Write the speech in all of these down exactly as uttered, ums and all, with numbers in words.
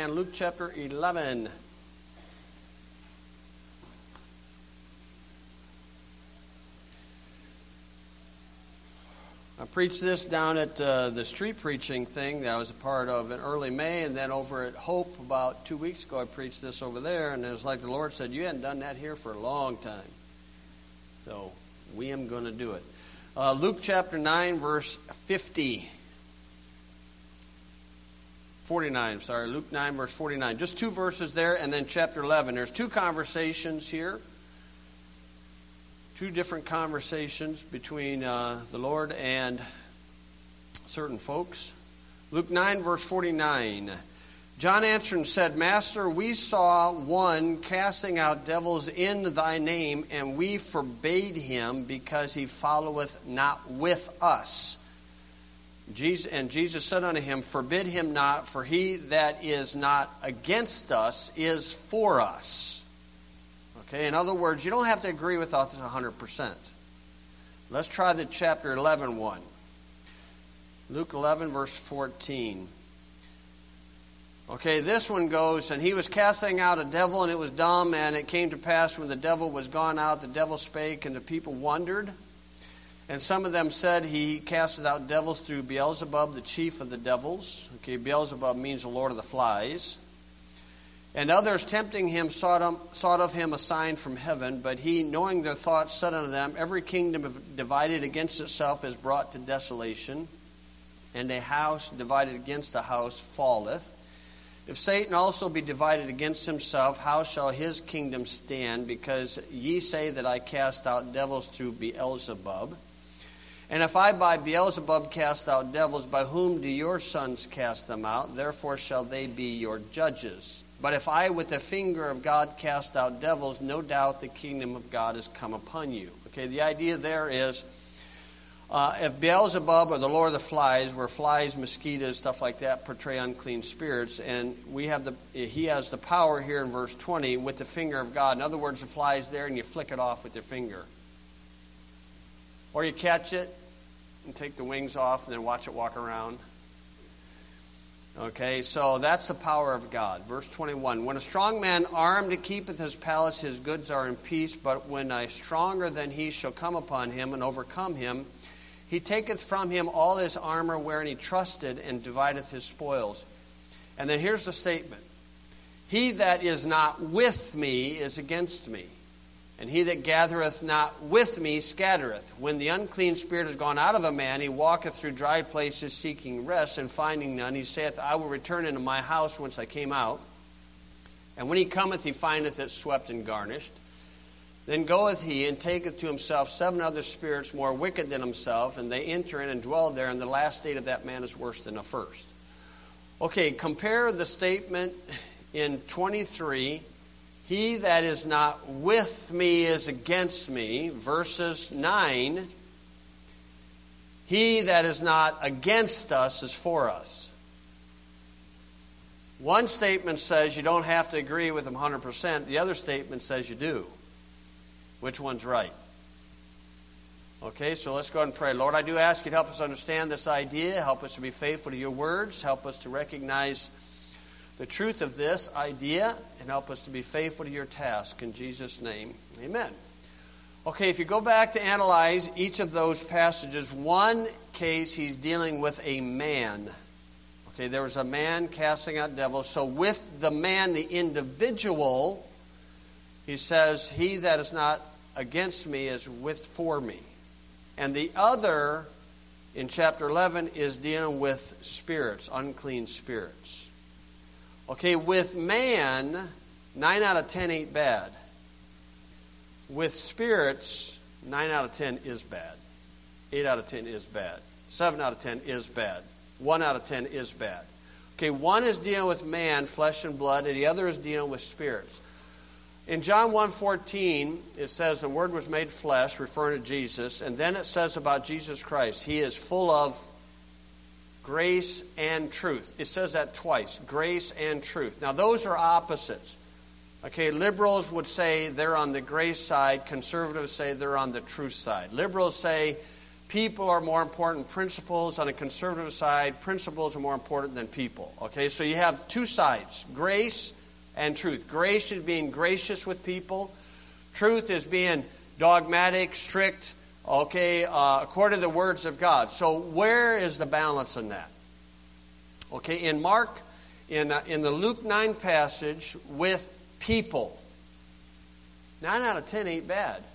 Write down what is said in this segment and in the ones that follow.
and Luke chapter eleven. I preached this down at uh, the street preaching thing that I was a part of in early May, and then over at Hope about two weeks ago I preached this over there, and it was like the Lord said, you hadn't done that here for a long time. So we am going to do it. Uh, Luke chapter nine, verse fifty. forty-nine, sorry, Luke nine, verse forty-nine. Just two verses there, and then chapter eleven. There's two conversations here. Two different conversations between uh, the Lord and certain folks. Luke nine, verse forty-nine. John answered and said, Master, we saw one casting out devils in thy name, and we forbade him because he followeth not with us. Jesus, and Jesus said unto him, Forbid him not, for he that is not against us is for us. Okay, in other words, you don't have to agree with us one hundred percent. Let's try the chapter eleven one. Luke eleven, verse fourteen. Okay, this one goes, and he was casting out a devil, and it was dumb, and it came to pass when the devil was gone out, the devil spake, and the people wondered. And some of them said he casted out devils through Beelzebub, the chief of the devils. Okay, Beelzebub means the Lord of the flies. And others, tempting him, sought, sought of him a sign from heaven. But he, knowing their thoughts, said unto them, Every kingdom divided against itself is brought to desolation, and a house divided against a house falleth. If Satan also be divided against himself, how shall his kingdom stand? Because ye say that I cast out devils through Beelzebub. And if I by Beelzebub cast out devils, by whom do your sons cast them out? Therefore shall they be your judges. But if I with the finger of God cast out devils, no doubt the kingdom of God is come upon you. Okay, the idea there is, uh, if Beelzebub or the Lord of the flies, where flies, mosquitoes, stuff like that, portray unclean spirits, and we have the he has the power here in verse twenty with the finger of God. In other words, the fly is there and you flick it off with your finger. Or you catch it and take the wings off and then watch it walk around. Okay, so that's the power of God. Verse twenty-one, When a strong man armed keepeth his palace, his goods are in peace. But when a stronger than he shall come upon him and overcome him, he taketh from him all his armor wherein he trusted, and divideth his spoils. And then here's the statement. He that is not with me is against me. And he that gathereth not with me scattereth. When the unclean spirit is gone out of a man, he walketh through dry places seeking rest, and finding none, he saith, I will return into my house whence I came out. And when he cometh, he findeth it swept and garnished. Then goeth he, and taketh to himself seven other spirits more wicked than himself, and they enter in and dwell there, and the last state of that man is worse than the first. Okay, compare the statement in twenty-three, He that is not with me is against me, verses nine, he that is not against us is for us. One statement says you don't have to agree with him one hundred percent. The other statement says you do. Which one's right? Okay, so let's go ahead and pray. Lord, I do ask you to help us understand this idea. Help us to be faithful to your words. Help us to recognize the truth of this idea, and help us to be faithful to your task. In Jesus' name, amen. Okay, if you go back to analyze each of those passages, one case he's dealing with a man. Okay, there was a man casting out devils. So with the man, the individual, he says, he that is not against me is with for me. And the other, in chapter eleven, is dealing with spirits, unclean spirits. Okay, with man, nine out of ten ain't bad. With spirits, nine out of ten is bad. eight out of ten is bad. seven out of ten is bad. one out of ten is bad. Okay, one is dealing with man, flesh and blood, and the other is dealing with spirits. In John one fourteen, it says the Word was made flesh, referring to Jesus, and then it says about Jesus Christ, He is full of grace and truth. It says that twice, grace and truth. Now those are opposites. Okay, liberals would say they're on the grace side. Conservatives say they're on the truth side. Liberals say people are more important. Principles on the conservative side, principles are more important than people. Okay, so you have two sides, grace and truth. Grace is being gracious with people. Truth is being dogmatic, strict, okay, uh, according to the words of God. So where is the balance in that? Okay, in Mark, in, uh, in the Luke nine passage with people, nine out of ten ain't bad.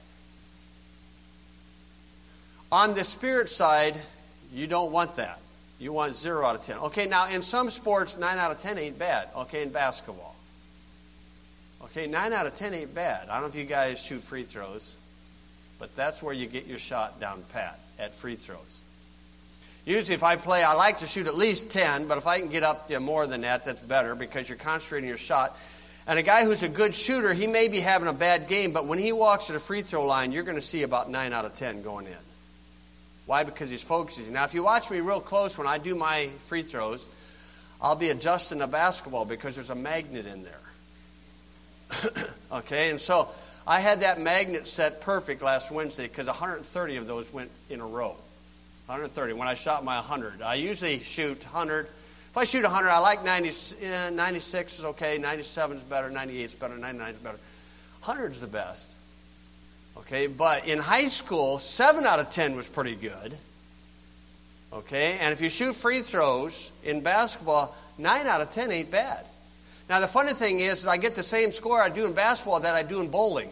On the spirit side, you don't want that. You want zero out of ten. Okay, now in some sports, nine out of ten ain't bad. Okay, in basketball. Okay, nine out of ten ain't bad. I don't know if you guys shoot free throws, but that's where you get your shot down pat, at free throws. Usually if I play, I like to shoot at least ten, but if I can get up to more than that, that's better because you're concentrating your shot. And a guy who's a good shooter, he may be having a bad game, but when he walks to the free throw line, you're going to see about nine out of ten going in. Why? Because he's focusing. Now, if you watch me real close when I do my free throws, I'll be adjusting the basketball because there's a magnet in there. Okay, and so I had that magnet set perfect last Wednesday because one hundred thirty of those went in a row. one hundred thirty. When I shot my one hundred, I usually shoot one hundred. If I shoot one hundred, I like ninety, uh, ninety-six is okay, ninety-seven is better, ninety-eight is better, ninety-nine is better. one hundred is the best. Okay, but in high school, seven out of ten was pretty good. Okay, and if you shoot free throws in basketball, nine out of ten ain't bad. Now, the funny thing is, I get the same score I do in basketball that I do in bowling.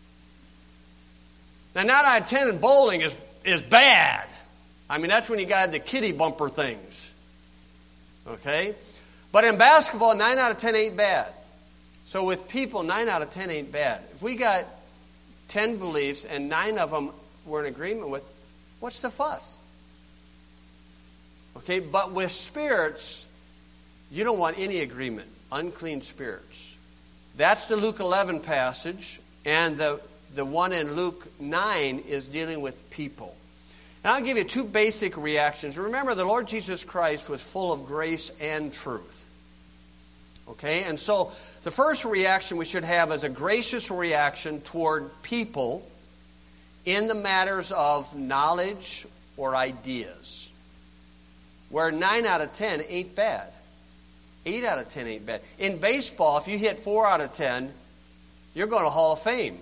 Now, nine out of ten in bowling is, is bad. I mean, that's when you got the kiddie bumper things. Okay? But in basketball, nine out of ten ain't bad. So with people, nine out of ten ain't bad. If we got ten beliefs and nine of them we're in agreement with, what's the fuss? Okay, but with spirits, you don't want any agreement. Unclean spirits. That's the Luke eleven passage, and the, the one in Luke nine is dealing with people. And I'll give you two basic reactions. Remember, the Lord Jesus Christ was full of grace and truth. Okay, and so the first reaction we should have is a gracious reaction toward people in the matters of knowledge or ideas, where nine out of ten ain't bad. eight out of ten ain't bad. In baseball, if you hit four out of ten, you're going to Hall of Fame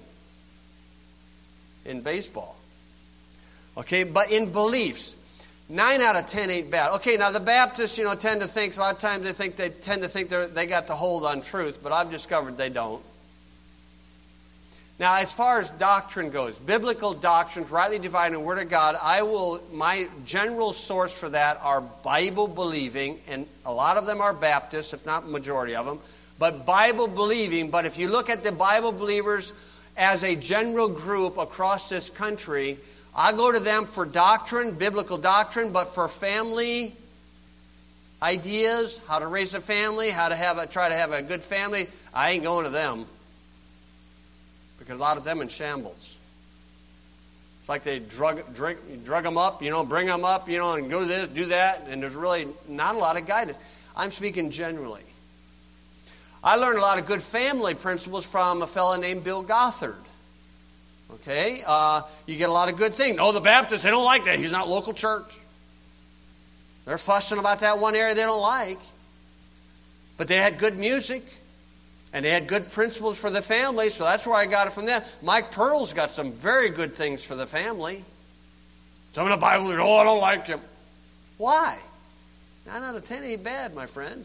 in baseball. Okay, but in beliefs, nine out of ten ain't bad. Okay, now the Baptists, you know, tend to think, a lot of times they think they tend to think they they got the hold on truth, but I've discovered they don't. Now, as far as doctrine goes, biblical doctrines, rightly dividing the Word of God, I will, my general source for that are Bible believing, and a lot of them are Baptists, if not the majority of them, but Bible believing. But if you look at the Bible believers as a general group across this country, I go to them for doctrine, biblical doctrine, but for family ideas, how to raise a family, how to have a, try to have a good family, I ain't going to them. Because a lot of them in shambles. It's like they drug, drink, drug them up, you know, bring them up, you know, and go to this, do that, and there's really not a lot of guidance. I'm speaking generally. I learned a lot of good family principles from a fellow named Bill Gothard. Okay? Uh, you get a lot of good things. Oh, the Baptists, they don't like that. He's not local church. They're fussing about that one area they don't like. But they had good music. And they had good principles for the family, so that's where I got it from them. Mike Pearl's got some very good things for the family. Some of the Bible, oh, I don't like him. Why? Nine out of ten ain't bad, my friend.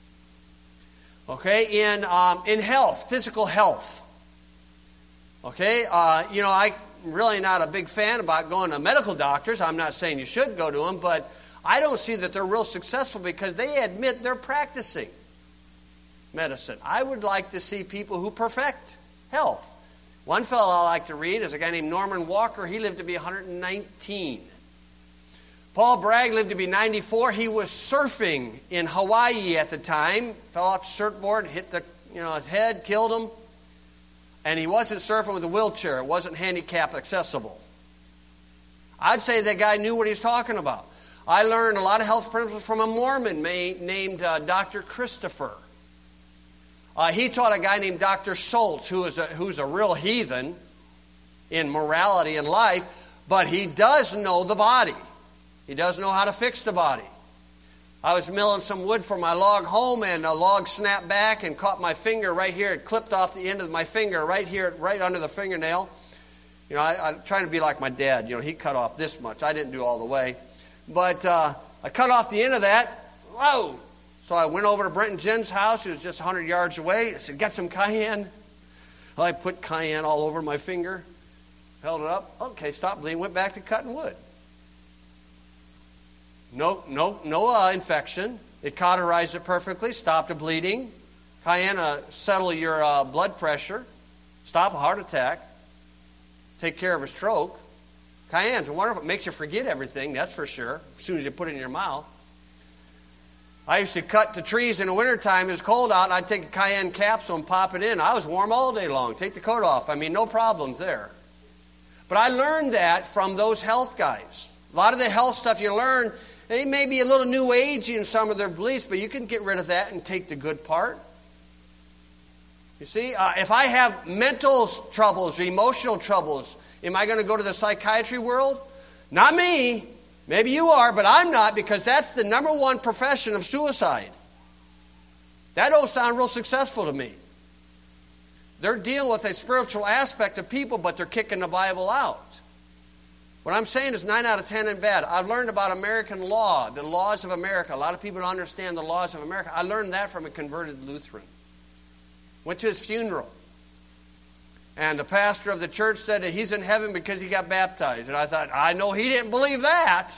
Okay, in um, in health, physical health. Okay, uh, you know, I'm really not a big fan about going to medical doctors. I'm not saying you should go to them, but I don't see that they're real successful because they admit they're practicing medicine. I would like to see people who perfect health. One fellow I like to read is a guy named Norman Walker. He lived to be one hundred nineteen. Paul Bragg lived to be ninety-four. He was surfing in Hawaii at the time. Fell off the surfboard, hit the, you know, his head, killed him. And he wasn't surfing with a wheelchair. It wasn't handicap accessible. I'd say that guy knew what he was talking about. I learned a lot of health principles from a Mormon named uh, Doctor Christopher. Uh, he taught a guy named Doctor Schultz, who is a, who's a real heathen in morality and life. But he does know the body. He does know how to fix the body. I was milling some wood for my log home, and a log snapped back and caught my finger right here. It clipped off the end of my finger right here, right under the fingernail. You know, I, I'm trying to be like my dad. You know, he cut off this much. I didn't do all the way. But uh, I cut off the end of that. Whoa! So I went over to Brent and Jen's house. It was just one hundred yards away. I said, "Get some cayenne." Well, I put cayenne all over my finger. Held it up. Okay, stopped bleeding. Went back to cutting wood. No, no, no uh, infection. It cauterized it perfectly. Stopped the bleeding. Cayenne uh, settle your uh, blood pressure. Stop a heart attack. Take care of a stroke. Cayenne's wonderful. It makes you forget everything, that's for sure, as soon as you put it in your mouth. I used to cut the trees in the wintertime. It was cold out, and I'd take a cayenne capsule and pop it in. I was warm all day long. Take the coat off. I mean, no problems there. But I learned that from those health guys. A lot of the health stuff you learn, they may be a little new agey in some of their beliefs, but you can get rid of that and take the good part. You see, uh, if I have mental troubles, emotional troubles, am I going to go to the psychiatry world? Not me. Maybe you are, but I'm not, because that's the number one profession of suicide. That don't sound real successful to me. They're dealing with a spiritual aspect of people, but they're kicking the Bible out. What I'm saying is nine out of ten ain't bad. I've learned about American law, the laws of America. A lot of people don't understand the laws of America. I learned that from a converted Lutheran. Went to his funeral. And the pastor of the church said that he's in heaven because he got baptized. And I thought, I know he didn't believe that.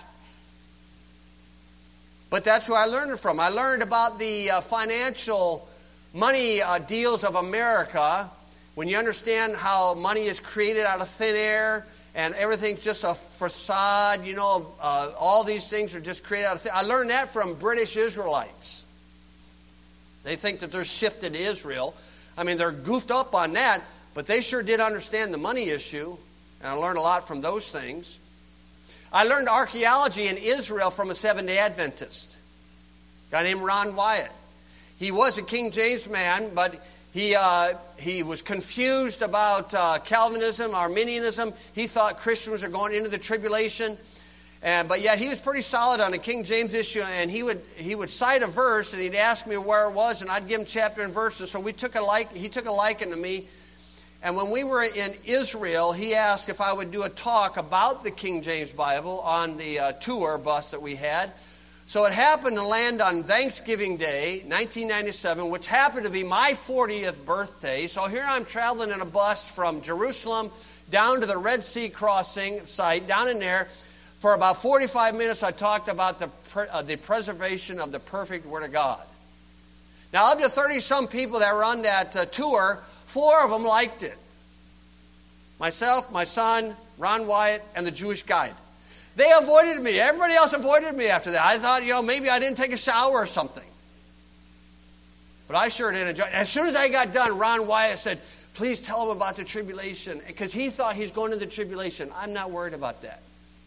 But that's who I learned it from. I learned about the uh, financial money uh, deals of America. When you understand how money is created out of thin air and everything's just a facade, you know, uh, all these things are just created out of thin air. I learned that from British Israelites. They think that they're shifted to Israel. I mean, they're goofed up on that, but they sure did understand the money issue, and I learned a lot from those things. I learned archaeology in Israel from a Seventh-day Adventist, a guy named Ron Wyatt. He was a King James man, but he uh, he was confused about uh, Calvinism, Arminianism. He thought Christians are going into the tribulation. And, but yet he was pretty solid on the King James issue, and he would he would cite a verse, and he'd ask me where it was, and I'd give him chapter and verses. So we took a like he took a liking to me, and when we were in Israel, he asked if I would do a talk about the King James Bible on the uh, tour bus that we had. So it happened to land on Thanksgiving Day, nineteen ninety-seven, which happened to be my fortieth birthday. So here I'm traveling in a bus from Jerusalem down to the Red Sea crossing site, down in there. For about forty-five minutes, I talked about the uh, the preservation of the perfect Word of God. Now, of the thirty-some people that were on that uh, tour, four of them liked it. Myself, my son, Ron Wyatt, and the Jewish guide. They avoided me. Everybody else avoided me after that. I thought, you know, maybe I didn't take a shower or something. But I sure did enjoy it. As soon as I got done, Ron Wyatt said, "Please tell them about the tribulation." Because he thought he's going to the tribulation. I'm not worried about that.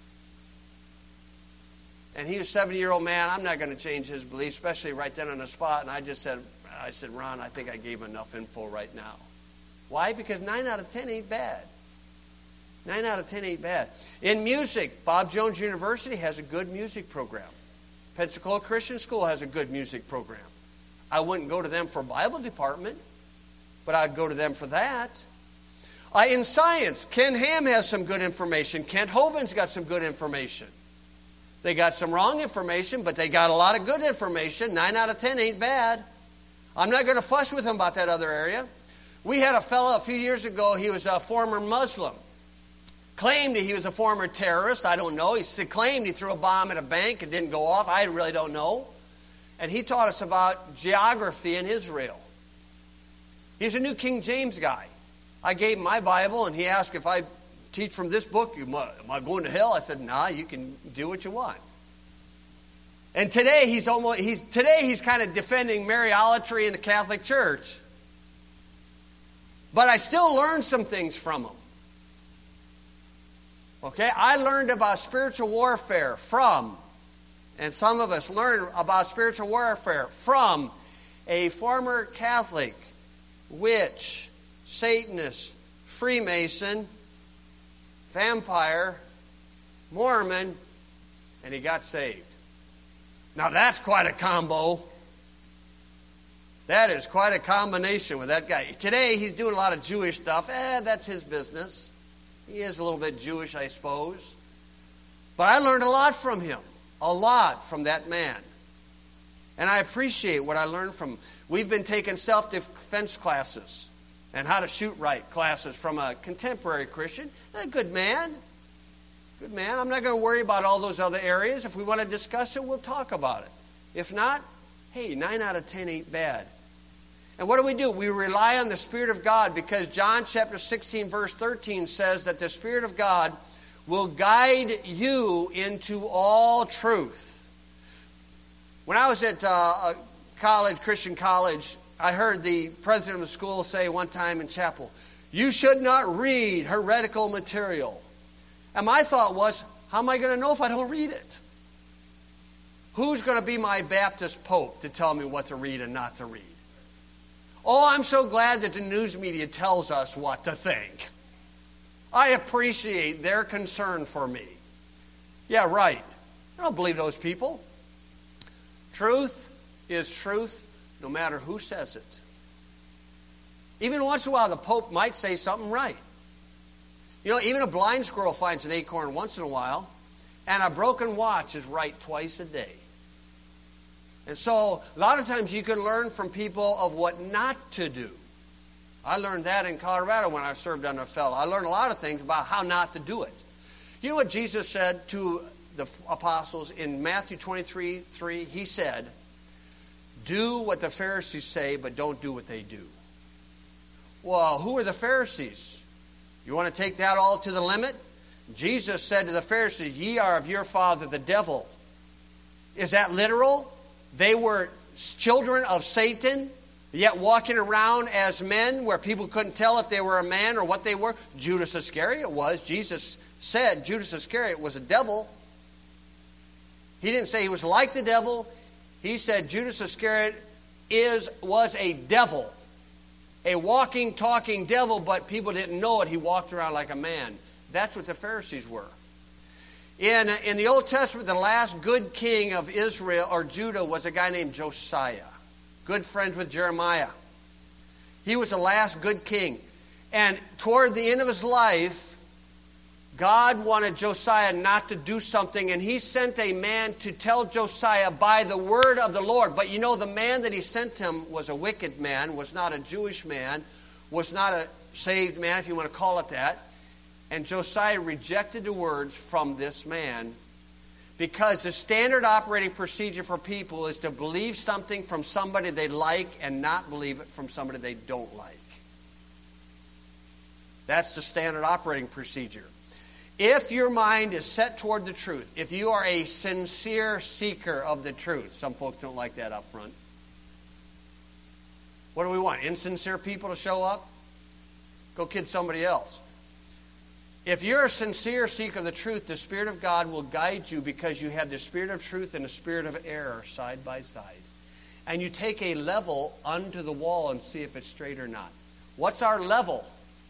And he was a seventy-year-old man. I'm not going to change his belief, especially right then on the spot. And I just said, I said, "Ron, I think I gave enough info right now." Why? Because nine out of ten ain't bad. Nine out of ten ain't bad. In music, Bob Jones University has a good music program. Pensacola Christian School has a good music program. I wouldn't go to them for Bible department, but I'd go to them for that. Uh, in science, Ken Ham has some good information. Kent Hovind's got some good information. They got some wrong information, but they got a lot of good information. Nine out of ten ain't bad. I'm not going to fuss with him about that other area. We had a fellow a few years ago, he was a former Muslim. Claimed he was a former terrorist. I don't know. He claimed he threw a bomb at a bank and didn't go off. I really don't know. And he taught us about geography in Israel. He's a New King James guy. I gave him my Bible, and he asked if I teach from this book, am I going to hell? I said, nah, you can do what you want. And today he's almost he's today he's kind of defending Mariolatry in the Catholic Church. But I still learned some things from him. Okay, I learned about spiritual warfare from, and some of us learn about spiritual warfare from a former Catholic, witch, Satanist, Freemason, vampire, Mormon, and he got saved. Now that's quite a combo. That is quite a combination with that guy. Today he's doing a lot of Jewish stuff. Eh, that's his business. He is a little bit Jewish, I suppose. But I learned a lot from him. A lot from that man. And I appreciate what I learned from him. We've been taking self-defense classes and how to shoot right classes from a contemporary Christian. A good man. Good man. I'm not going to worry about all those other areas. If we want to discuss it, we'll talk about it. If not, hey, nine out of ten ain't bad. And what do we do? We rely on the Spirit of God, because John chapter sixteen, verse thirteen says that the Spirit of God will guide you into all truth. When I was at uh, college, Christian college, I heard the president of the school say one time in chapel, "You should not read heretical material." And my thought was, how am I going to know if I don't read it? Who's going to be my Baptist Pope to tell me what to read and not to read? Oh, I'm so glad that the news media tells us what to think. I appreciate their concern for me. Yeah, right. I don't believe those people. Truth is truth no matter who says it. Even once in a while, the Pope might say something right. You know, even a blind squirrel finds an acorn once in a while, and a broken watch is right twice a day. And so, a lot of times you can learn from people of what not to do. I learned that in Colorado when I served under a fellow. I learned a lot of things about how not to do it. You know what Jesus said to the apostles in Matthew twenty-three three? He said, "Do what the Pharisees say, but don't do what they do." Well, who are the Pharisees? You want to take that all to the limit? Jesus said to the Pharisees, "Ye are of your father the devil." Is that literal? They were children of Satan, yet walking around as men where people couldn't tell if they were a man or what they were. Judas Iscariot was. Jesus said Judas Iscariot was a devil. He didn't say he was like the devil. He said Judas Iscariot is was a devil. A walking, talking devil, but people didn't know it. He walked around like a man. That's what the Pharisees were. In, in the Old Testament, the last good king of Israel or Judah was a guy named Josiah. Good friends with Jeremiah. He was the last good king. And toward the end of his life, God wanted Josiah not to do something, and he sent a man to tell Josiah by the word of the Lord. But you know, the man that he sent him was a wicked man, was not a Jewish man, was not a saved man, if you want to call it that. And Josiah rejected the words from this man, because the standard operating procedure for people is to believe something from somebody they like and not believe it from somebody they don't like. That's the standard operating procedure. If your mind is set toward the truth, if you are a sincere seeker of the truth, some folks don't like that up front. What do we want? Insincere people to show up? Go kid somebody else. If you're a sincere seeker of the truth, the Spirit of God will guide you, because you have the Spirit of truth and the Spirit of error side by side. And you take a level unto the wall and see if it's straight or not. What's our level?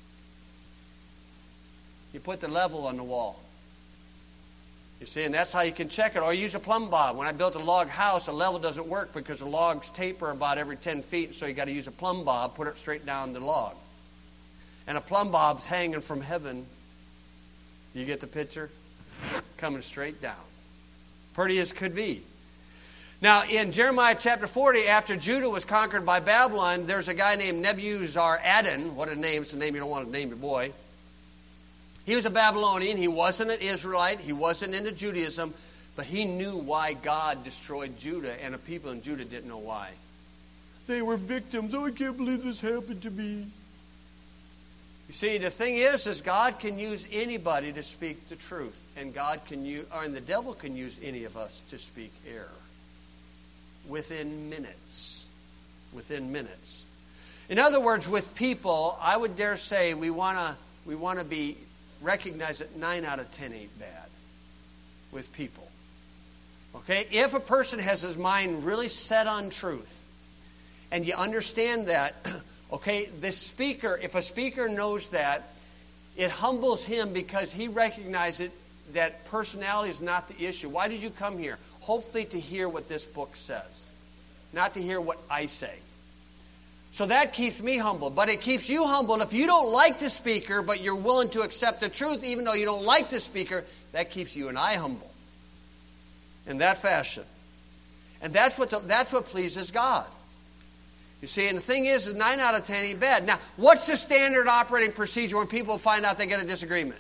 You put the level on the wall. You see, and that's how you can check it. Or use a plumb bob. When I built a log house, a level doesn't work because the logs taper about every ten feet, so you got to use a plumb bob, put it straight down the log. And a plumb bob's hanging from heaven. You get the picture? Coming straight down. Pretty as could be. Now, in Jeremiah chapter forty, after Judah was conquered by Babylon, there's a guy named Nebuzaradan. What a name. It's a name you don't want to name your boy. He was a Babylonian. He wasn't an Israelite. He wasn't into Judaism. But he knew why God destroyed Judah, and the people in Judah didn't know why. They were victims. Oh, I can't believe this happened to me. You see, the thing is, is God can use anybody to speak the truth. And God can use, or and the devil can use any of us to speak error. Within minutes. Within minutes. In other words, with people, I would dare say we want to we want to be recognize that nine out of ten ain't bad with people. Okay? If a person has his mind really set on truth, and you understand that, okay, this speaker, if a speaker knows that, it humbles him because he recognizes that personality is not the issue. Why did you come here? Hopefully to hear what this book says, not to hear what I say. So that keeps me humble. But it keeps you humble. If you don't like the speaker, but you're willing to accept the truth, even though you don't like the speaker, that keeps you and I humble. In that fashion. And that's what the, that's what pleases God. You see, and the thing is, is nine out of ten ain't bad. Now, what's the standard operating procedure when people find out they get a disagreement?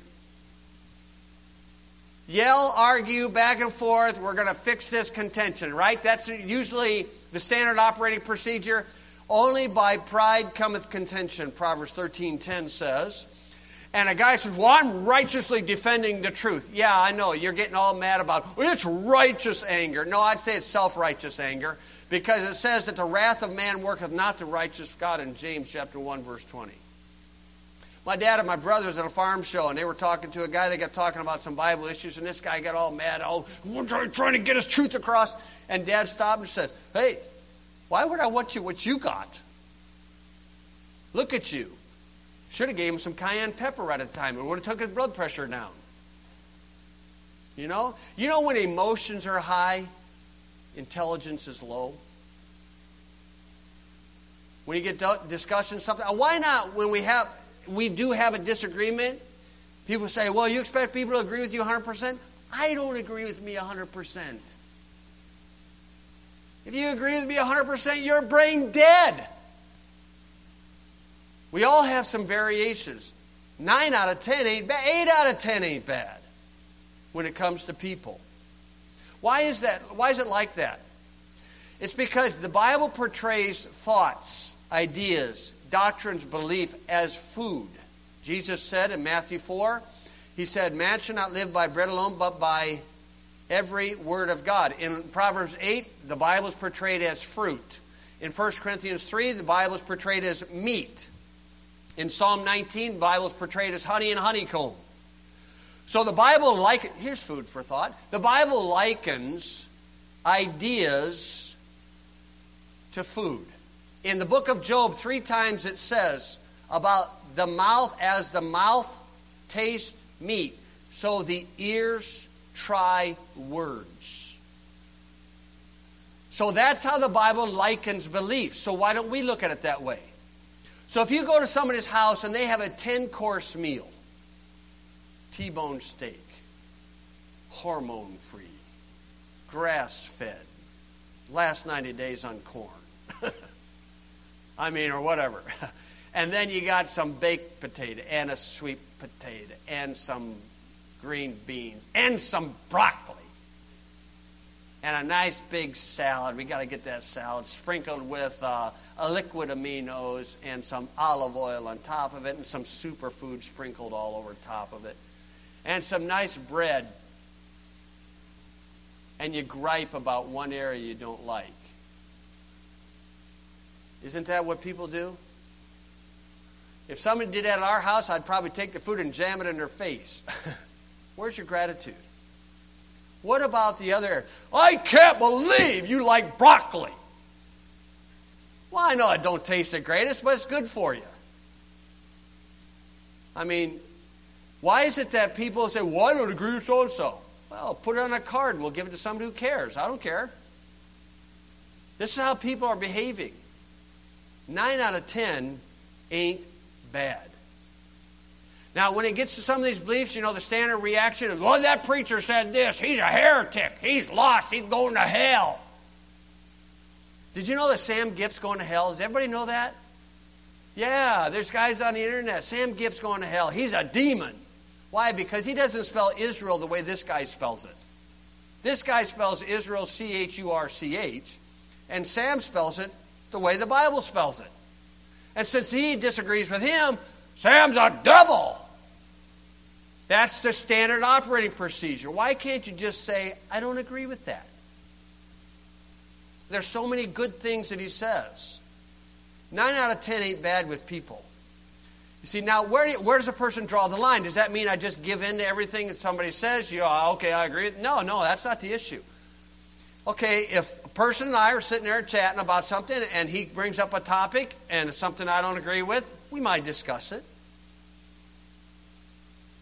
Yell, argue, back and forth. We're going to fix this contention, right? That's usually the standard operating procedure. Only by pride cometh contention, Proverbs thirteen ten says. And a guy says, well, I'm righteously defending the truth. Yeah, I know. You're getting all mad about, well, it's righteous anger. No, I'd say it's self-righteous anger. Because it says that the wrath of man worketh not the righteous God in James chapter one, verse twenty. My dad and my brother was at a farm show, and they were talking to a guy. They got talking about some Bible issues, and this guy got all mad. Oh, we're trying to get his truth across. And Dad stopped and said, hey, why would I want you what you got? Look at you. Should have gave him some cayenne pepper right at the time. It would have took his blood pressure down. You know? You know when emotions are high, intelligence is low? When you get discussing something, why not when we have we do have a disagreement, people say, well, you expect people to agree with you one hundred percent? I don't agree with me one hundred percent. If you agree with me one hundred percent, you're brain dead. We all have some variations. Nine out of ten ain't bad. Eight out of ten ain't bad when it comes to people. Why is that? Why is it like that? It's because the Bible portrays thoughts, ideas, doctrines, belief as food. Jesus said in Matthew four, he said, man shall not live by bread alone, but by every word of God. In Proverbs eight, the Bible is portrayed as fruit. In First Corinthians three, the Bible is portrayed as meat. In Psalm nineteen, the Bible is portrayed as honey and honeycomb. So the Bible, like here's food for thought. The Bible likens ideas to food. In the book of Job, three times it says about the mouth, as the mouth tastes meat, so the ears try words. So that's how the Bible likens belief. So why don't we look at it that way? So if you go to somebody's house and they have a ten-course meal, T-bone steak, hormone-free, grass-fed, last ninety days on corn. I mean, or whatever. And then you got some baked potato and a sweet potato and some green beans and some broccoli. And a nice big salad. We got to get that salad sprinkled with uh, a liquid aminos and some olive oil on top of it and some superfood sprinkled all over top of it. And some nice bread. And you gripe about one area you don't like. Isn't that what people do? If somebody did that at our house, I'd probably take the food and jam it in their face. Where's your gratitude? What about the other? I can't believe you like broccoli. Well, I know it don't taste the greatest, but it's good for you. I mean, why is it that people say, well, I don't agree with so-and-so? Well, put it on a card and we'll give it to somebody who cares. I don't care. This is how people are behaving. Nine out of ten ain't bad. Now, when it gets to some of these beliefs, you know, the standard reaction is, well, that preacher said this. He's a heretic. He's lost. He's going to hell. Did you know that Sam Gipp's going to hell? Does everybody know that? Yeah, there's guys on the internet. Sam Gipp's going to hell. He's a demon. Why? Because he doesn't spell Israel the way this guy spells it. This guy spells Israel C H U R C H, and Sam spells it the way the Bible spells it. And since he disagrees with him, Sam's a devil. That's the standard operating procedure. Why can't you just say, I don't agree with that? There's so many good things that he says. Nine out of ten ain't bad with people. You see, now, where, do you, where does a person draw the line? Does that mean I just give in to everything that somebody says? You know, okay, I agree. No, no, that's not the issue. Okay, if a person and I are sitting there chatting about something and he brings up a topic and it's something I don't agree with, we might discuss it.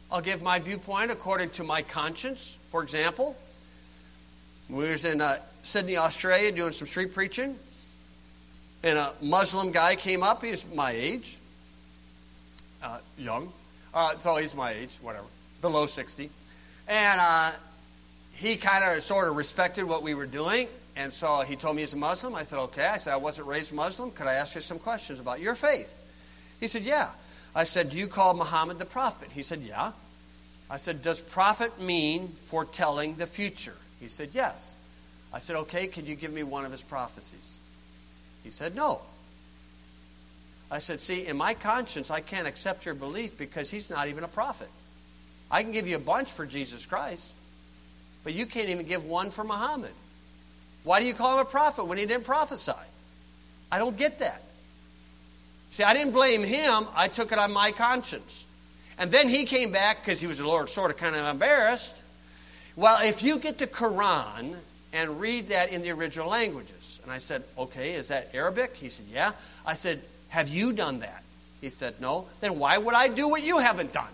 I'll give my viewpoint according to my conscience. For example, we was in uh, Sydney, Australia, doing some street preaching, and a Muslim guy came up. He's my age, uh, young. Uh, so he's my age, whatever, below sixty. And uh, he kind of sort of respected what we were doing. And so he told me he's a Muslim. I said, okay. I said, I wasn't raised Muslim. Could I ask you some questions about your faith? He said, yeah. I said, do you call Muhammad the prophet? He said, yeah. I said, does prophet mean foretelling the future? He said, yes. I said, okay, could you give me one of his prophecies? He said, no. I said, see, in my conscience, I can't accept your belief because he's not even a prophet. I can give you a bunch for Jesus Christ, but you can't even give one for Muhammad. Why do you call him a prophet when he didn't prophesy? I don't get that. See, I didn't blame him. I took it on my conscience. And then he came back because he was a little sort of kind of embarrassed. Well, if you get the Quran and read that in the original languages. And I said, okay, is that Arabic? He said, yeah. I said, have you done that? He said, no. Then why would I do what you haven't done?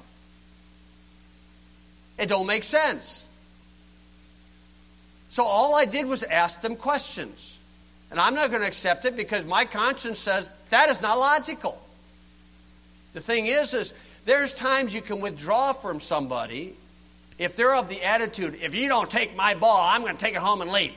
It don't make sense. So all I did was ask them questions. And I'm not going to accept it because my conscience says that is not logical. The thing is, is there's times you can withdraw from somebody if they're of the attitude, if you don't take my ball, I'm going to take it home and leave.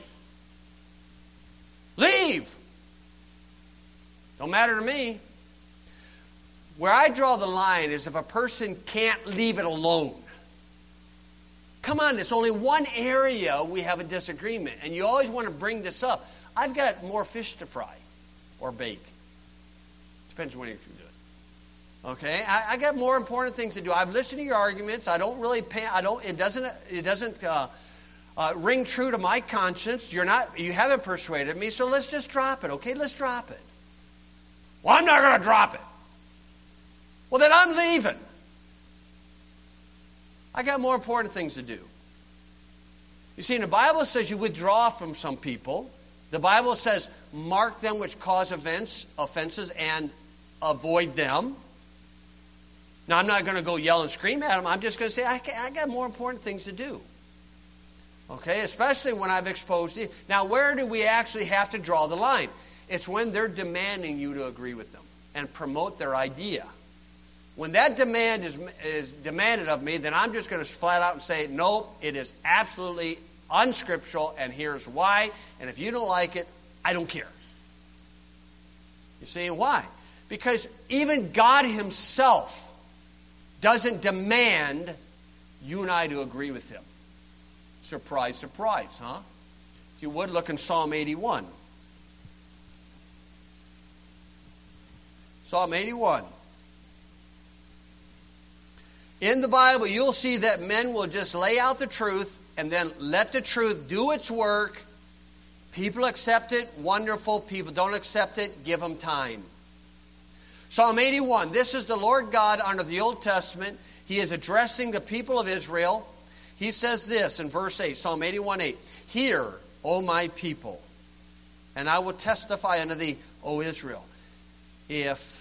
Leave! Don't matter to me. Where I draw the line is if a person can't leave it alone. Come on, it's only one area we have a disagreement. And you always want to bring this up. I've got more fish to fry or bake. Depends when you can do it. Okay? I, I got more important things to do. I've listened to your arguments. I don't really pay, I don't, it doesn't, it doesn't uh, uh, ring true to my conscience. You're not, you haven't persuaded me, so let's just drop it. Okay, let's drop it. Well, I'm not going to drop it. Well, then I'm leaving. I got more important things to do. You see, the Bible says you withdraw from some people. The Bible says mark them which cause offense, offenses and avoid them. Now, I'm not going to go yell and scream at them. I'm just going to say I, I got more important things to do. Okay, especially when I've exposed you. Now, where do we actually have to draw the line? It's when they're demanding you to agree with them and promote their idea. When that demand is, is demanded of me, then I'm just going to flat out and say, nope, it is absolutely unscriptural, and here's why. And if you don't like it, I don't care. You see, why? Because even God himself doesn't demand you and I to agree with him. Surprise, surprise, huh? If you would, look in Psalm eighty-one. Psalm eighty-one. In the Bible, you'll see that men will just lay out the truth and then let the truth do its work. People accept it, wonderful. People don't accept it, give them time. Psalm eighty-one, this is the Lord God under the Old Testament. He is addressing the people of Israel. He says this in verse eight, Psalm eighty-one eight, hear, O my people, and I will testify unto thee, O Israel, if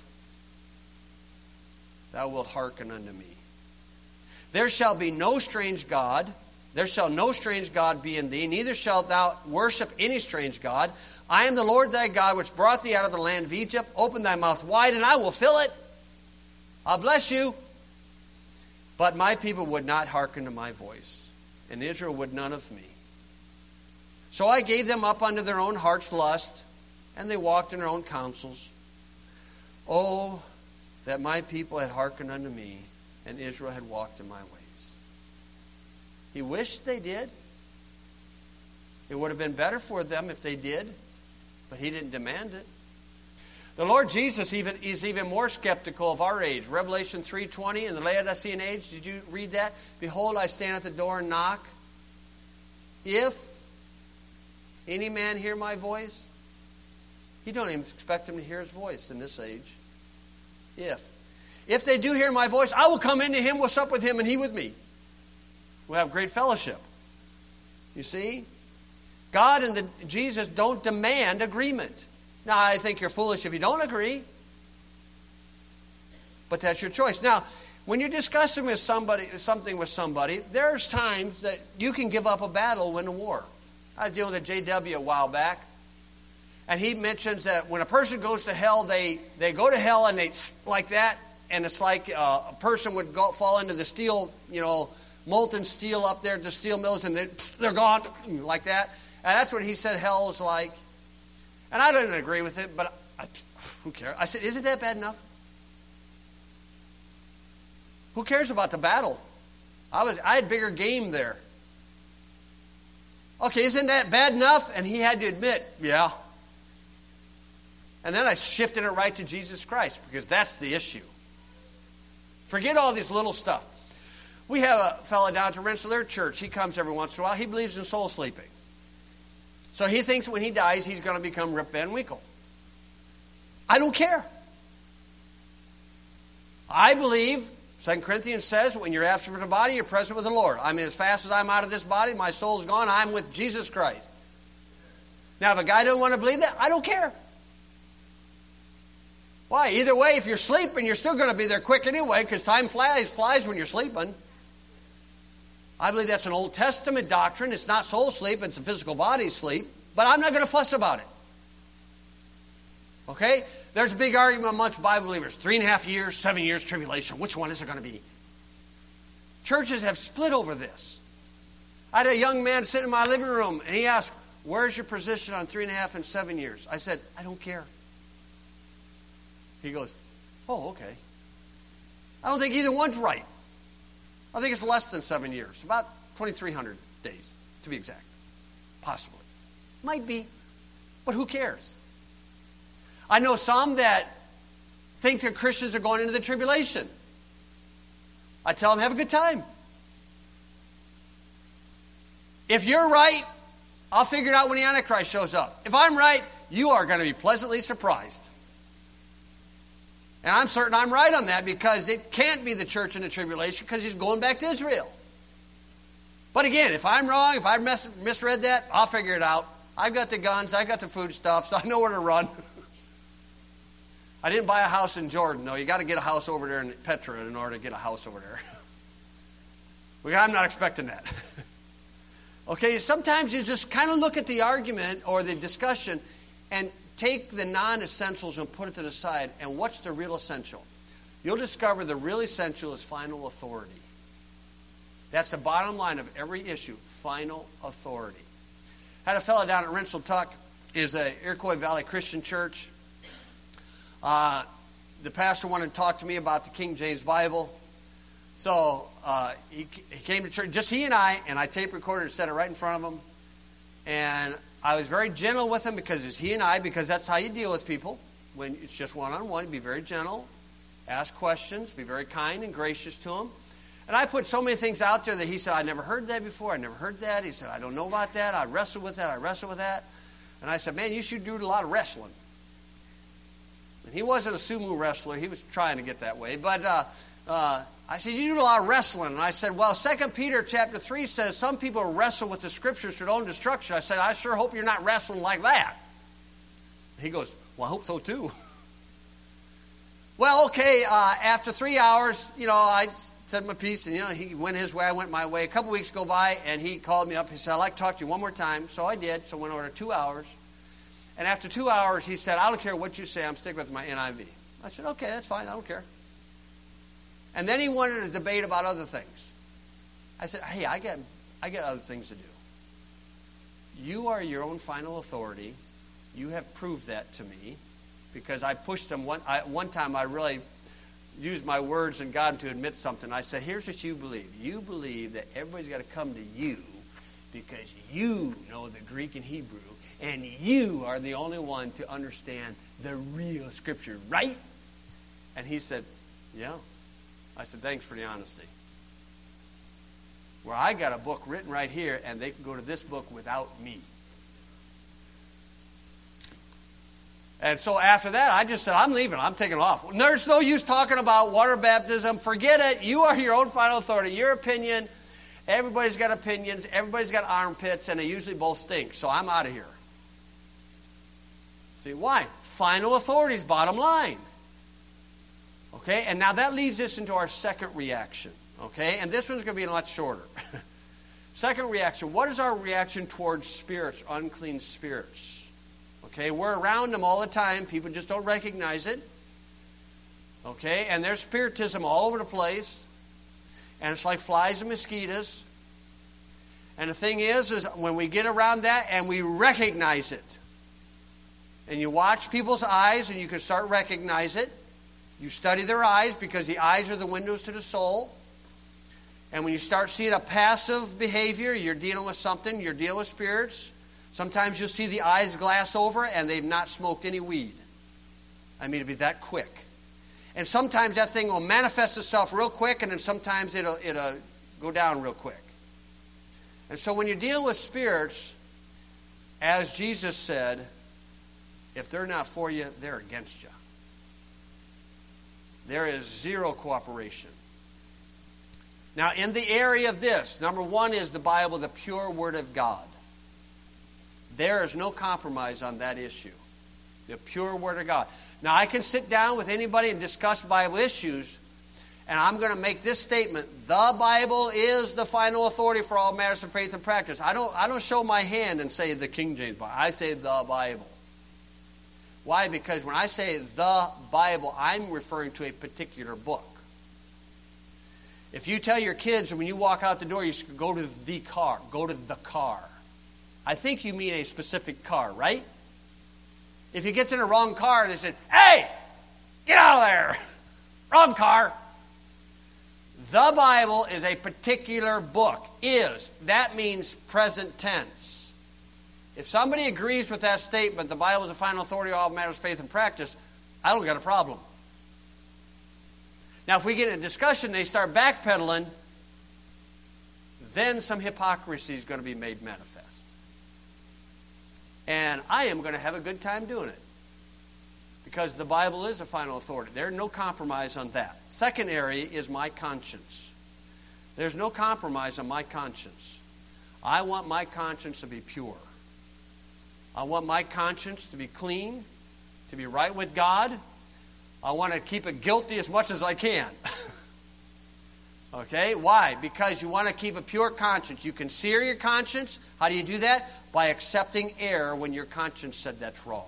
thou wilt hearken unto me. There shall be no strange God, there shall no strange God be in thee, neither shalt thou worship any strange God. I am the Lord thy God, which brought thee out of the land of Egypt. Open thy mouth wide, and I will fill it. I'll bless you. But my people would not hearken to my voice, and Israel would none of me. So I gave them up unto their own heart's lust, and they walked in their own counsels. Oh, that my people had hearkened unto me, and Israel had walked in my ways. He wished they did. It would have been better for them if they did, but he didn't demand it. The Lord Jesus even is even more skeptical of our age. Revelation three twenty, in the Laodicean age, did you read that? Behold, I stand at the door and knock. If any man hear my voice, you don't even expect him to hear his voice in this age. If. If they do hear my voice, I will come into him, will sup with him, and he with me. We'll have great fellowship. You see? God and the, Jesus don't demand agreement. Now, I think you're foolish if you don't agree. But that's your choice. Now, When you're discussing with somebody, something with somebody, there's times that you can give up a battle, win a war. I was dealing with a J W a while back, and he mentions that when a person goes to hell, they, they go to hell and they like that, and it's like uh, a person would go, fall into the steel, you know, molten steel up there at the steel mills, and they, they're gone like that. And that's what he said hell is like. And I didn't agree with it, but I, who cares? I said, isn't that bad enough? Who cares about the battle? I was I had bigger game there. Okay, isn't that bad enough? And he had to admit, yeah. And then I shifted it right to Jesus Christ, because that's the issue. Forget all this little stuff. We have a fellow down to Rensselaer Church. He comes every once in a while. He believes in soul sleeping. So he thinks when he dies, he's going to become Rip Van Winkle. I don't care. I believe, Second Corinthians says, when you're absent from the body, you're present with the Lord. I mean, as fast as I'm out of this body, my soul's gone, I'm with Jesus Christ. Now, if a guy doesn't want to believe that, I don't care. Why? Either way, if you're sleeping, you're still going to be there quick anyway, because time flies, flies when you're sleeping. I believe that's an Old Testament doctrine. It's not soul sleep, it's a physical body sleep. But I'm not going to fuss about it. Okay? There's a big argument amongst Bible believers. Three and a half years, seven years tribulation. Which one is it going to be? Churches have split over this. I had a young man sitting in my living room, and he asked, where's your position on three and a half and seven years? I said, I don't care. He goes, oh, okay. I don't think either one's right. I think it's less than seven years. About twenty-three hundred days, to be exact. Possibly. Might be. But who cares? I know some that think that Christians are going into the tribulation. I tell them, have a good time. If you're right, I'll figure it out when the Antichrist shows up. If I'm right, you are going to be pleasantly surprised. And I'm certain I'm right on that, because it can't be the church in the tribulation, because he's going back to Israel. But again, if I'm wrong, if I mis- misread that, I'll figure it out. I've got the guns, I've got the food stuff, so I know where to run. I didn't buy a house in Jordan, though. You got to get a house over there in Petra in order to get a house over there. Well, I'm not expecting that. Okay, sometimes you just kind of look at the argument or the discussion and take the non-essentials and put it to the side. And what's the real essential? You'll discover the real essential is final authority. That's the bottom line of every issue, final authority. I had a fellow down at Rensselaer is a Iroquois Valley Christian Church. Uh, the pastor wanted to talk to me about the King James Bible. So uh, he, he came to church, just he and I, and I tape recorded and set it right in front of him. And I was very gentle with him, because it's he and I, because that's how you deal with people. When it's just one-on-one, be very gentle, ask questions, be very kind and gracious to him. And I put so many things out there that he said, I never heard that before, I never heard that. He said, I don't know about that, I wrestle with that, I wrestle with that. And I said, man, you should do a lot of wrestling. And he wasn't a sumo wrestler, he was trying to get that way. But uh, uh, I said, you do a lot of wrestling. And I said, well, Second Peter chapter three says some people wrestle with the scriptures to their own destruction. I said, I sure hope you're not wrestling like that. He goes, well, I hope so too. Well, okay, uh, after three hours, you know, I said my piece, and, you know, he went his way, I went my way. A couple weeks go by, and he called me up. He said, I'd like to talk to you one more time. So I did. So I went over to two hours. And after two hours, he said, I don't care what you say, I'm sticking with my N I V. I said, okay, that's fine, I don't care. And then he wanted to debate about other things. I said, hey, I got, I got other things to do. You are your own final authority. You have proved that to me, because I pushed him. One, I, one time I really used my words and got him to admit something. I said, here's what you believe. You believe that everybody's got to come to you because you know the Greek and Hebrew, and you are the only one to understand the real Scripture, right? And he said, yeah. I said, thanks for the honesty. Where I got a book written right here, and they can go to this book without me. And so after that, I just said, I'm leaving. I'm taking off. There's no use talking about water baptism. Forget it. You are your own final authority. Your opinion. Everybody's got opinions. Everybody's got armpits, and they usually both stink. So I'm out of here. See, why? Final authority is bottom line. Okay, and now that leads us into our second reaction. Okay, and this one's going to be a lot shorter. Second reaction, what is our reaction towards spirits, unclean spirits? Okay, we're around them all the time. People just don't recognize it. Okay, and there's spiritism all over the place. And it's like flies and mosquitoes. And the thing is, is when we get around that and we recognize it, and you watch people's eyes and you can start recognize it. You study their eyes because the eyes are the windows to the soul. And when you start seeing a passive behavior, you're dealing with something, you're dealing with spirits. Sometimes you'll see the eyes glass over and they've not smoked any weed. I mean, it'll be that quick. And sometimes that thing will manifest itself real quick, and then sometimes it'll, it'll go down real quick. And so when you deal with spirits, as Jesus said, if they're not for you, they're against you. There is zero cooperation. Now, in the area of this, number one is the Bible, the pure Word of God. There is no compromise on that issue. The pure Word of God. Now, I can sit down with anybody and discuss Bible issues, and I'm going to make this statement: the Bible is the final authority for all matters of faith and practice. I don't, I don't show my hand and say the King James Bible. I say the Bible. Why? Because when I say the Bible, I'm referring to a particular book. If you tell your kids when you walk out the door, you should go to the car, go to the car, I think you mean a specific car, right? If he gets in a wrong car and they say, hey, get out of there, wrong car. The Bible is a particular book. Is, that means present tense. If somebody agrees with that statement, the Bible is the final authority of all matters of faith and practice, I don't got a problem. Now, if we get in a discussion and they start backpedaling, then some hypocrisy is going to be made manifest. And I am going to have a good time doing it. Because the Bible is a final authority. There's no compromise on that. Second area is my conscience. There's no compromise on my conscience. I want my conscience to be pure. I want my conscience to be clean, to be right with God. I want to keep it guilty as much as I can. Okay? Why? Because you want to keep a pure conscience. You can sear your conscience. How do you do that? By accepting error when your conscience said that's wrong.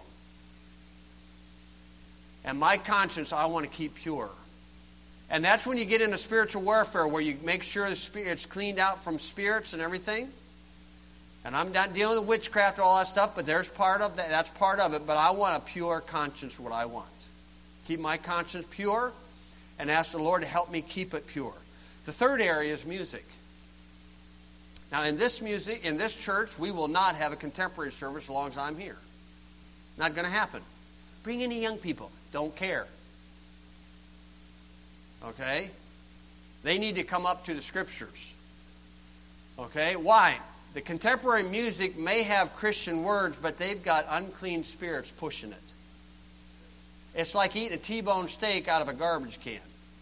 And my conscience, I want to keep pure. And that's when you get into spiritual warfare, where you make sure the spirit's cleaned out from spirits and everything. And I'm not dealing with witchcraft or all that stuff, but there's part of that. That's part of it. But I want a pure conscience, what I want. Keep my conscience pure and ask the Lord to help me keep it pure. The third area is music. Now, in this music, in this church, we will not have a contemporary service as long as I'm here. Not going to happen. Bring any young people. Don't care. Okay? They need to come up to the Scriptures. Okay? Why? The contemporary music may have Christian words, but they've got unclean spirits pushing it. It's like eating a T-bone steak out of a garbage can.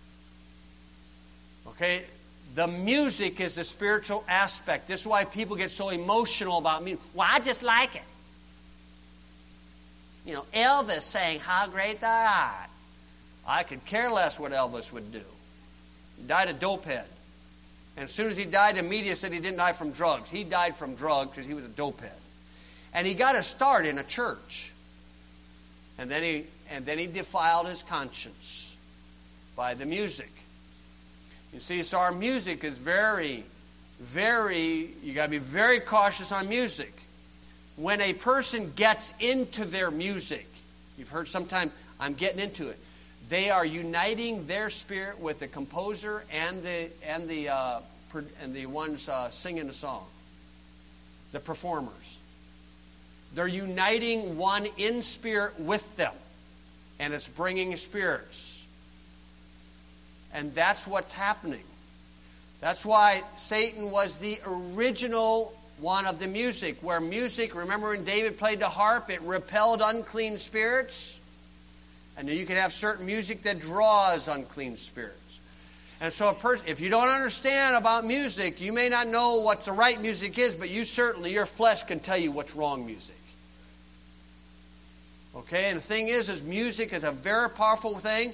Okay? The music is the spiritual aspect. This is why people get so emotional about music. Well, I just like it. You know, Elvis sang How Great Thou Art. I could care less what Elvis would do. He died a dopehead. And as soon as he died, the media said he didn't die from drugs. He died from drugs because he was a dopehead. And he got a start in a church. And then he and then he defiled his conscience by the music. You see, so our music is very, very, you got to be very cautious on music. When a person gets into their music, you've heard sometimes, I'm getting into it. They are uniting their spirit with the composer and the and the uh, and the ones uh, singing the song, the performers. They're uniting one in spirit with them, and it's bringing spirits. And that's what's happening. That's why Satan was the original one of the music, where music, remember when David played the harp, it repelled unclean spirits? And you can have certain music that draws unclean spirits. And so a person, if you don't understand about music, you may not know what the right music is, but you certainly, your flesh can tell you what's wrong music. Okay, and the thing is, is music is a very powerful thing.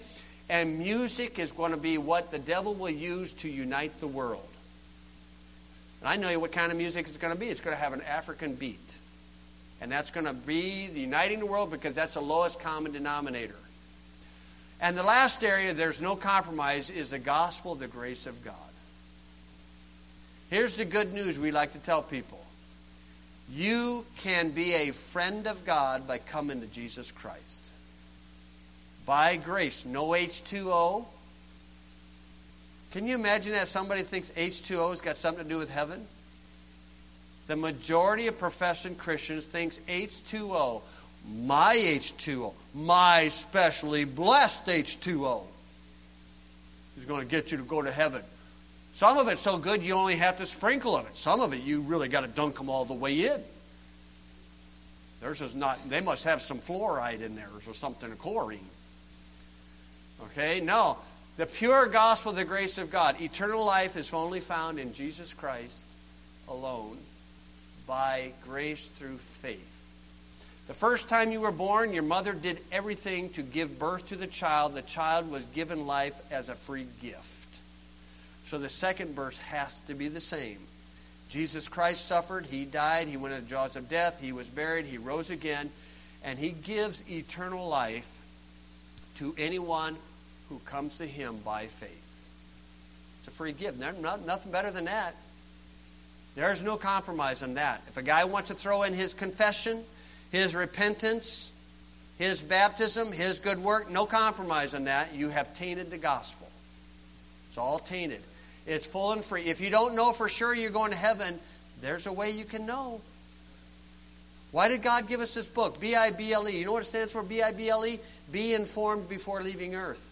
And music is going to be what the devil will use to unite the world. And I know what kind of music it's going to be. It's going to have an African beat. And that's going to be the uniting the world because that's the lowest common denominator. And the last area, there's no compromise, is the gospel of the grace of God. Here's the good news we like to tell people. You can be a friend of God by coming to Jesus Christ. By grace, no H two O. Can you imagine that somebody thinks H two O has got something to do with heaven? The majority of professing Christians thinks H two O, my H two O, my specially blessed H two O, is going to get you to go to heaven. Some of it's so good you only have to sprinkle of it. Some of it you really got to dunk them all the way in. Theirs is not, they must have some fluoride in theirs or something, chlorine. Okay, no. The pure gospel of the grace of God. Eternal life is only found in Jesus Christ alone by grace through faith. The first time you were born, your mother did everything to give birth to the child. The child was given life as a free gift. So the second verse has to be the same. Jesus Christ suffered, He died, He went into the jaws of death, He was buried, He rose again, and He gives eternal life to anyone who comes to Him by faith. It's a free gift. There's not, nothing better than that. There's no compromise on that. If a guy wants to throw in his confession, his repentance, his baptism, his good work, no compromise on that. You have tainted the gospel. It's all tainted. It's full and free. If you don't know for sure you're going to heaven, there's a way you can know. Why did God give us this book? B I B L E. You know what it stands for, B I B L E? Be informed before leaving earth.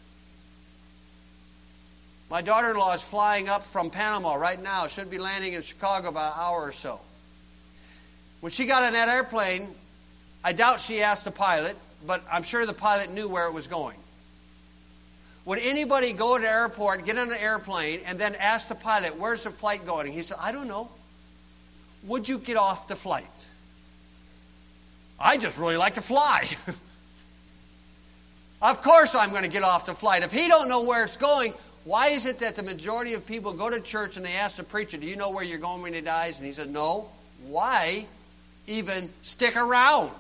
My daughter-in-law is flying up from Panama right now. Should be landing in Chicago about an hour or so. When she got on that airplane, I doubt she asked the pilot, but I'm sure the pilot knew where it was going. Would anybody go to the airport, get on an airplane, and then ask the pilot, where's the flight going? And he said, I don't know. Would you get off the flight? I just really like to fly. Of course I'm going to get off the flight. If he don't know where it's going, why is it that the majority of people go to church and they ask the preacher, do you know where you're going when he dies? And he said, no. Why even stick around?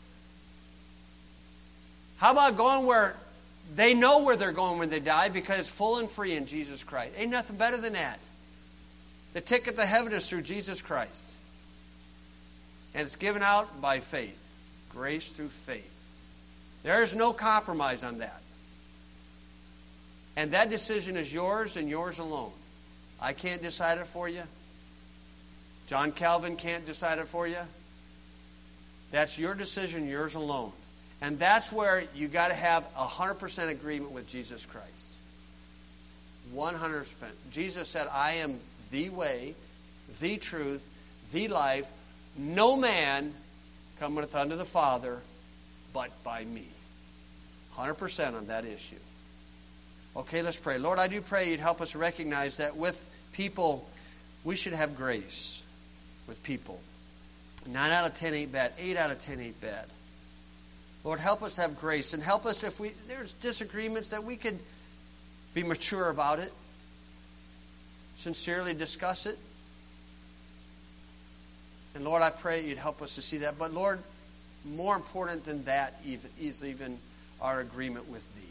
How about going where they know where they're going when they die because it's full and free in Jesus Christ? Ain't nothing better than that. The ticket to heaven is through Jesus Christ. And it's given out by faith. Grace through faith. There is no compromise on that. And that decision is yours and yours alone. I can't decide it for you. John Calvin can't decide it for you. That's your decision, yours alone. And that's where you got to have a one hundred percent agreement with Jesus Christ. one hundred percent. Jesus said, I am the way, the truth, the life. No man cometh unto the Father but by me. one hundred percent on that issue. Okay, let's pray. Lord, I do pray you'd help us recognize that with people, we should have grace with people. Nine out of ten ain't bad. Eight out of ten ain't bad. Lord, help us to have grace, and help us if we there's disagreements that we could be mature about it, sincerely discuss it. And Lord, I pray you'd help us to see that. But Lord, more important than that even, is even our agreement with Thee.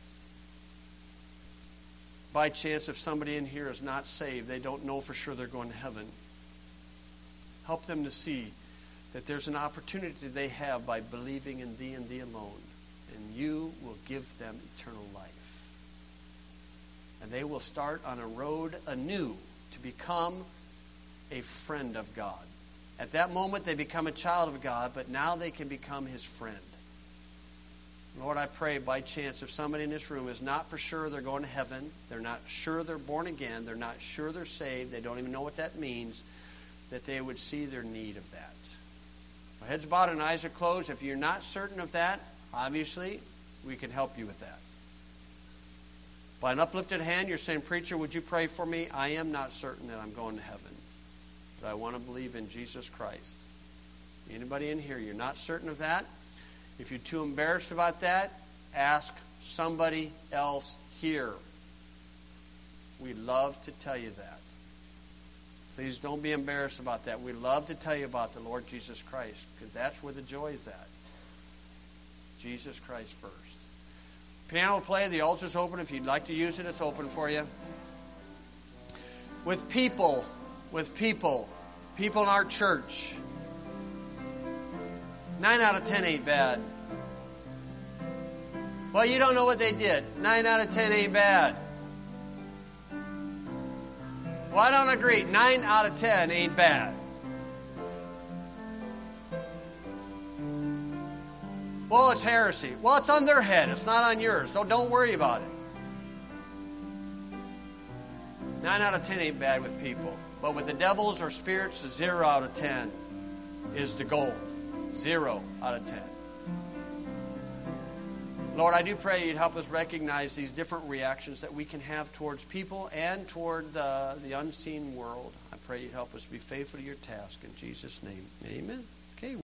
By chance, if somebody in here is not saved, they don't know for sure they're going to heaven, help them to see that there's an opportunity they have by believing in Thee and Thee alone. And You will give them eternal life. And they will start on a road anew to become a friend of God. At that moment, they become a child of God, but now they can become His friend. Lord, I pray by chance if somebody in this room is not for sure they're going to heaven, they're not sure they're born again, they're not sure they're saved, they don't even know what that means, that they would see their need of that. My head's bowed and eyes are closed. If you're not certain of that, obviously, we can help you with that. By an uplifted hand, you're saying, Preacher, would you pray for me? I am not certain that I'm going to heaven, but I want to believe in Jesus Christ. Anybody in here, you're not certain of that? If you're too embarrassed about that, ask somebody else here. We love to tell you that. Please don't be embarrassed about that. We love to tell you about the Lord Jesus Christ, because that's where the joy is at. Jesus Christ first. Piano will play. The altar's open. If you'd like to use it, it's open for you. With people, with people, people in our church, nine out of ten ain't bad. Well, you don't know what they did. Nine out of ten ain't bad. Well, I don't agree. Nine out of ten ain't bad. Well, it's heresy. Well, it's on their head. It's not on yours. Don't, don't worry about it. Nine out of ten ain't bad with people. But with the devils or spirits, zero out of ten is the goal. Zero out of ten. Lord, I do pray you'd help us recognize these different reactions that we can have towards people and toward uh, the unseen world. I pray you'd help us be faithful to your task. In Jesus' name, amen. Okay.